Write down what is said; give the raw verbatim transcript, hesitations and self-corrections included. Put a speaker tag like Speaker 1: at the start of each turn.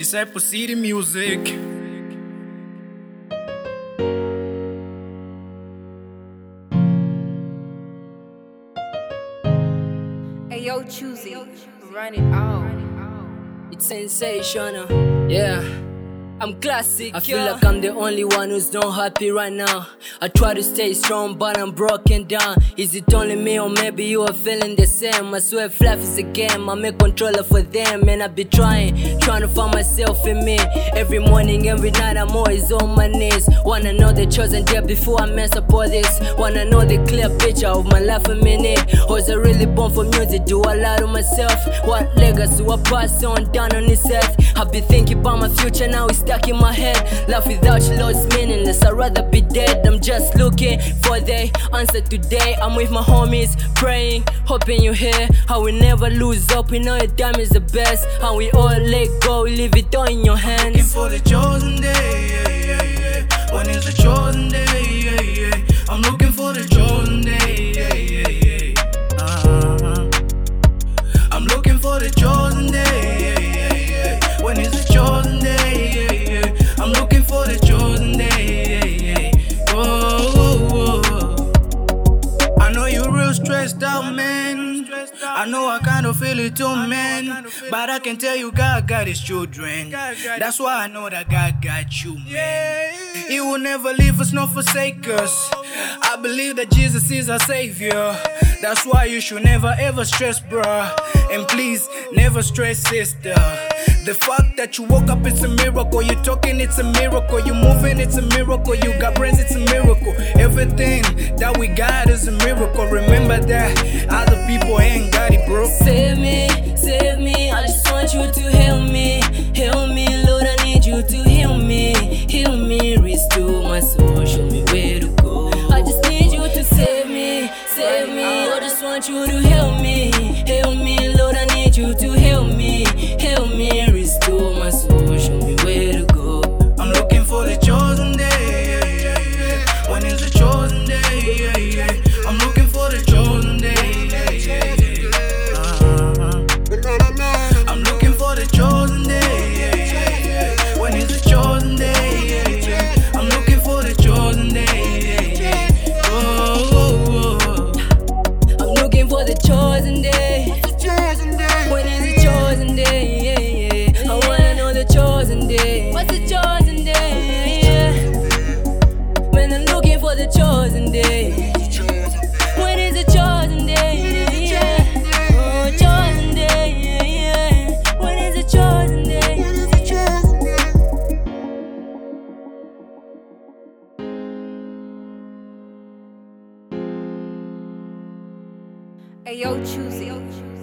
Speaker 1: Disciple City Music.
Speaker 2: Ayo, Choosy, run it out.
Speaker 3: It's sensational, yeah. I'm classic. I feel like I'm the only one who's not happy right now. I try to stay strong, but I'm broken down. Is it only me, or maybe you are feeling the same? I swear life is a game, I'm a controller for them. And I be trying, trying to find myself in me. Every morning, every night, I'm always on my knees. Wanna know the chosen day before I mess up all this. Wanna know the clear picture of my life a minute. Was I really born for music? Do I lie to myself? What legacy do I pass on down on this earth? I be thinking about my future, now it's stuck in my head. Life without you, Lord, is meaningless. I'd rather be dead. I'm just looking for the answer today. I'm with my homies, praying, hoping you hear. How we never lose hope, we know your time is the best. How we all let go, we leave it all in your hands.
Speaker 1: Looking for the chosen day, yeah, yeah, yeah. When is the chosen day, yeah, yeah. I'm looking for the chosen day, yeah, yeah, yeah. Uh-huh. I'm looking for the chosen day, yeah, yeah, yeah. When is the chosen day, yeah, yeah. I'm looking for the chosen day, yeah, yeah. Whoa, whoa, whoa. I know you're real stressed out, man. I know I kind of feel it too, man. But I can tell you God got his children. That's why I know that God got you, man. He will never leave us nor forsake us. I believe that Jesus is our savior. That's why you should never ever stress, bruh. And please, never stress, sister. The fact that you woke up, it's a miracle. You're talking, it's a miracle. You're moving, it's a miracle. You got brains, it's a miracle. Everything that we got is a miracle. Remember that other people ain't got it, bro.
Speaker 3: Save me, save me. I just want you to help me. Help me, Lord, I need you to heal me. Heal me, restore my soul. Show me where to go. I just need you to save me, save me. I just want you to help me. Help me, Lord, I need you to help me. Help me, restore my soul. Show me where to go.
Speaker 1: I'm looking for the chosen day, yeah, yeah, yeah. When is the chosen day, yeah, yeah. I'm looking for the chosen day, yeah, yeah, yeah. Uh-huh. I'm looking for the chosen day, yeah, yeah, yeah. When is the chosen day, yeah, yeah. I'm looking for the chosen day, yeah, yeah. Oh, oh, oh.
Speaker 3: I'm looking for the chosen day. When is the chosen day? Yeah, yeah. I wanna know the chosen day. What's the chosen day? Yeah. Man, I'm looking for the chosen day. When is the chosen day? Yeah. Oh, chosen day. Yeah, yeah. When is the chosen day?
Speaker 2: Ayo, Choosy.